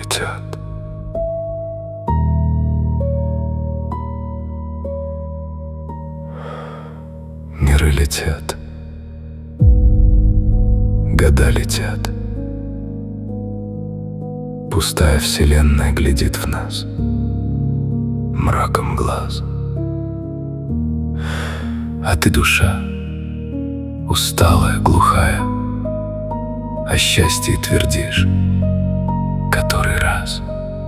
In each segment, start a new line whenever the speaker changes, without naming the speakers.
летят. Миры летят, года летят. Пустая вселенная глядит в нас мраком глаз. А ты, душа, усталая, глухая, о счастье твердишь который раз,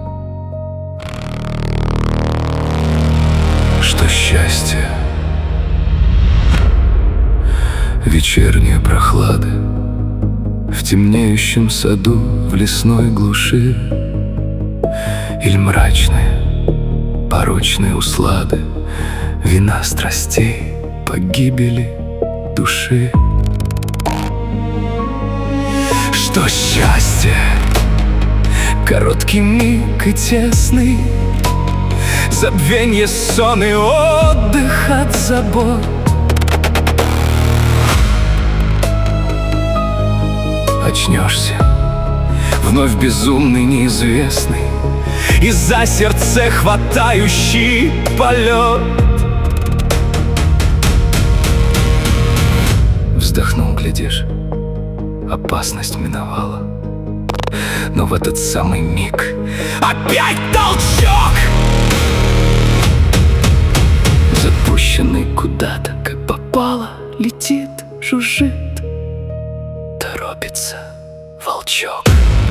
что счастье — вечерние прохлады в темнеющем саду, в лесной глуши, или мрачные, порочные услады вина страстей, погибели души. Что счастье — короткий миг и тесный, забвенье, сон и отдых от забот. Очнешься, вновь безумный, неизвестный, и за сердце хватающий полет. Вздохнул, глядишь, опасность миновала, но в этот самый миг опять толчок! Запущенный куда-то, как попало, летит, жужжит, торопится волчок.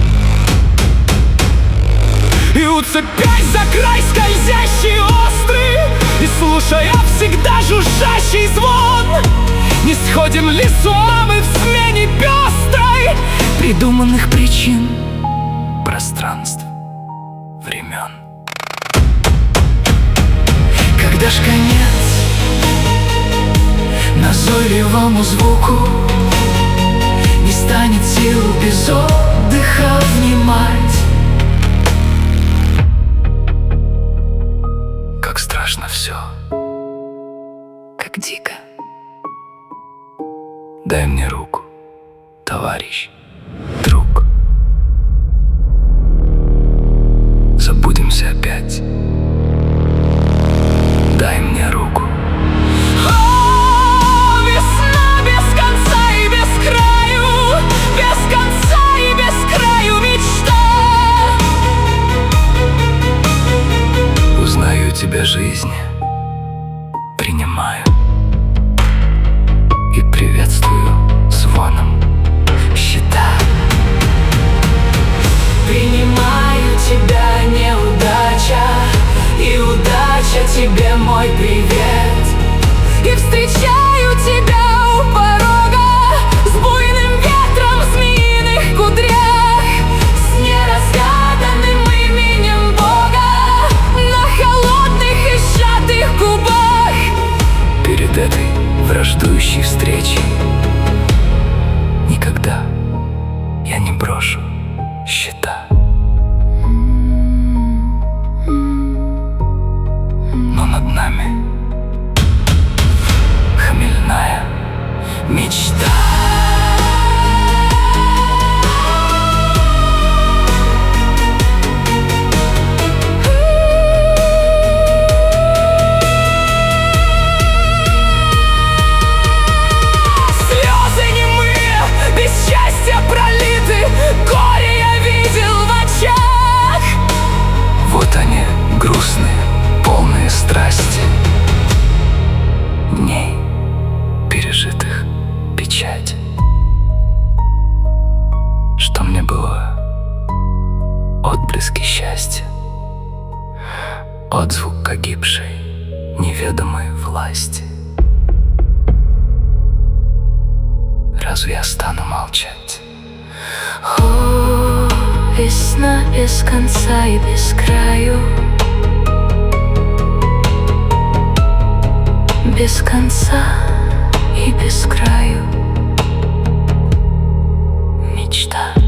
И уцепясь за край скользящий острый, и слушая всегда жужжащий звон, не сходим ли с ума мы в смене пестрой придуманных причин, пространств, времен? Когда ж конец назойливому звуку, не станет сил без отдыха внимать. Как страшно все, как дико. Дай мне руку, товарищ, друг. Забудемся опять. Дай мне руку.
Весна без конца и без краю, без конца и без краю мечта.
Узнаю тебя, жизнь, принимаю и приветствую звоном щита.
Принимаю тебя, неудача, и удача тебе мой привет. И встречаю тебя у порога с буйным ветром в змеиных кудрях, с неразгаданным именем Бога на холодных и сжатых губах.
Перед этой враждующей встречей никогда я не брошу счета. Но над нами хмельная мечта.
Слезы немые, без счастья пролиты, горе я видел в очах.
Вот они, грустные, полные страсти, дней пережитых печать. Что мне было? Отблески счастья, отзвук погибшей неведомой власти. Разве я стану молчать?
О, весна без конца и без краю, без конца и без краю мечта.